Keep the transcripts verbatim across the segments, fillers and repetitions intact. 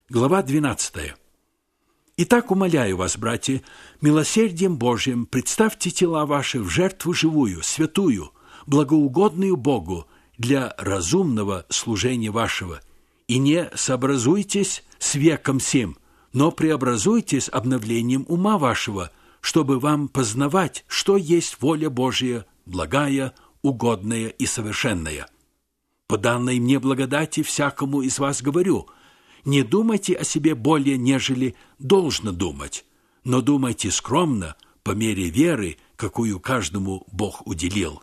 Глава двенадцатая. Итак, умоляю вас, братья, милосердием Божьим представьте тела ваши в жертву живую, святую, благоугодную Богу для разумного служения вашего, и не сообразуйтесь с веком сим, но преобразуйтесь обновлением ума вашего, чтобы вам познавать, что есть воля Божия, благая, угодная и совершенная. По данной мне благодати всякому из вас говорю: не думайте о себе более, нежели должно думать, но думайте скромно, по мере веры, какую каждому Бог уделил.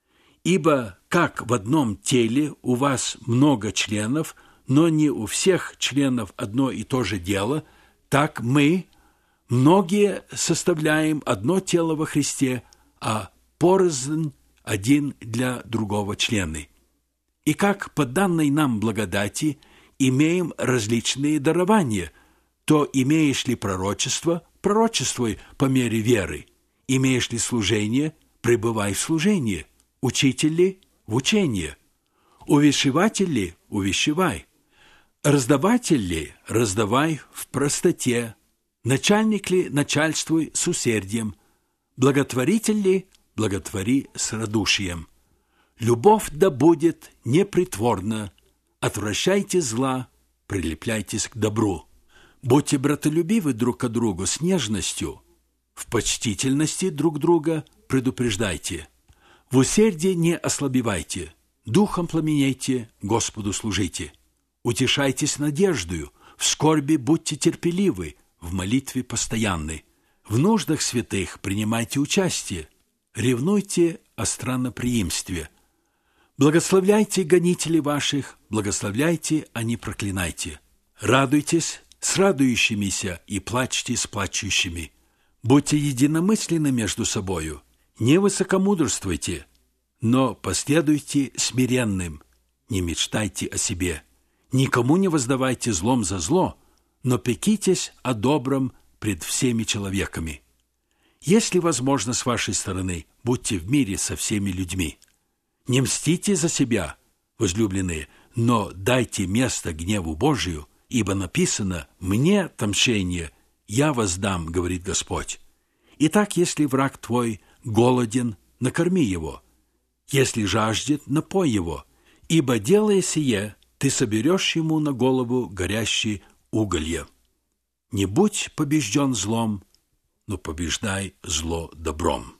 Ибо как в одном теле у вас много членов, но не у всех членов одно и то же дело, так мы, многие, составляем одно тело во Христе, а порознь один для другого члены. И как по данной нам благодати имеем различные дарования, то имеешь ли пророчество, пророчествуй по мере веры, имеешь ли служение, пребывай в служении, учитель ли в учении, увещеватель ли увещевай, раздаватель ли раздавай в простоте, начальник ли начальствуй с усердием, благотворитель ли благотвори с радушием. Любовь да будет непритворна, отвращайте зла, прилепляйтесь к добру. Будьте братолюбивы друг к другу с нежностью, в почтительности друг друга предупреждайте, в усердии не ослабевайте, духом пламенейте, Господу служите. Утешайтесь надеждою, в скорби будьте терпеливы, в молитве постоянны. В нуждах святых принимайте участие, ревнуйте о странноприимстве. Благословляйте гонителей ваших, благословляйте, а не проклинайте. Радуйтесь с радующимися и плачьте с плачущими. Будьте единомысленны между собою, не высокомудрствуйте, но последуйте смиренным, не мечтайте о себе. Никому не воздавайте злом за зло, но пекитесь о добром пред всеми человеками. Если возможно с вашей стороны, будьте в мире со всеми людьми. Не мстите за себя, возлюбленные, но дайте место гневу Божию, ибо написано: «Мне отмщение, я воздам, говорит Господь». Итак, если враг твой голоден, накорми его, если жаждет, напой его, ибо, делая сие, ты соберешь ему на голову горящие уголья. Не будь побежден злом, но побеждай зло добром.